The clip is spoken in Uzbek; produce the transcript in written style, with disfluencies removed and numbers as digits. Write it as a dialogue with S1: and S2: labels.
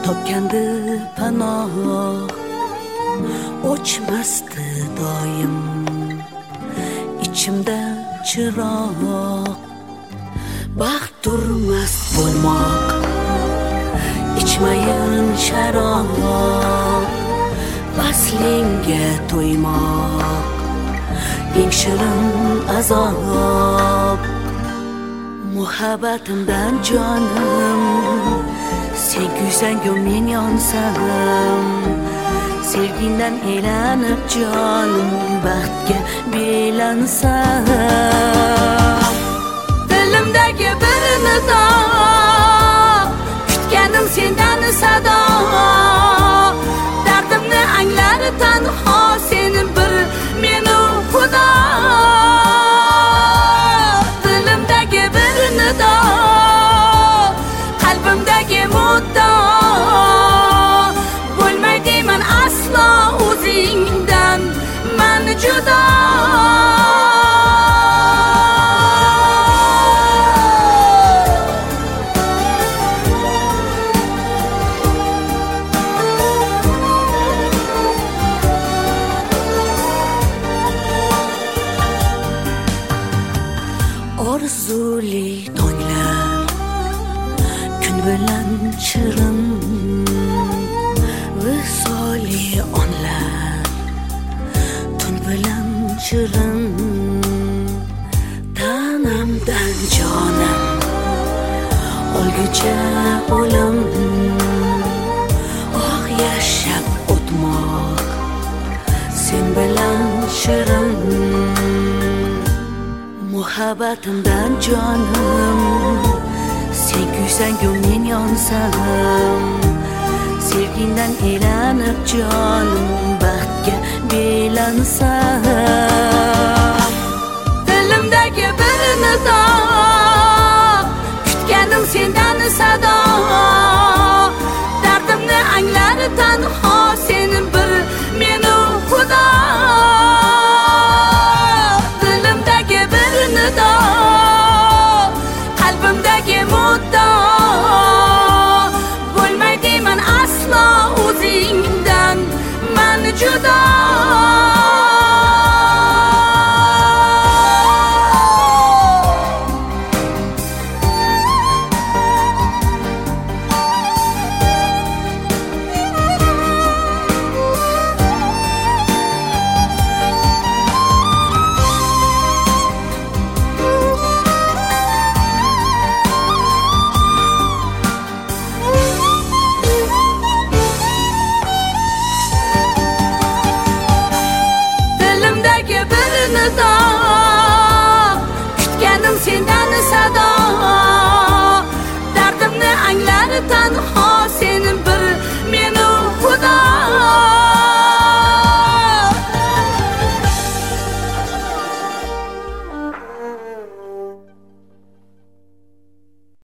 S1: topgandi panoh o'chmasdi doim ichimda chiroq baxt turmas bo'lmoq ichmayin sharob vaslingga to'ymoq eng shirin azob muhabbatimdan jonim sen kuysan-ku men yonsam sevgingdan elanib jonim baxtga belansam dilimdagi bir nido kutganim sendan sado dardimni anglar tanho seni bir meni xudo dilimdagi bir nido qalbimdagi muddo bo'lmay deyman aslo o'zingdan man judo orzuli tonglar kun bilan shirin visoli onlar tun bilan shirin tanamdan jonim olguncha o'lim oh yashab o'tmoq sen bilan shirin muhabbatimdan jonim sen kuysan-ku men yonsam sevgingdan elanib jonim baxtga belansam dilimdagi bir nido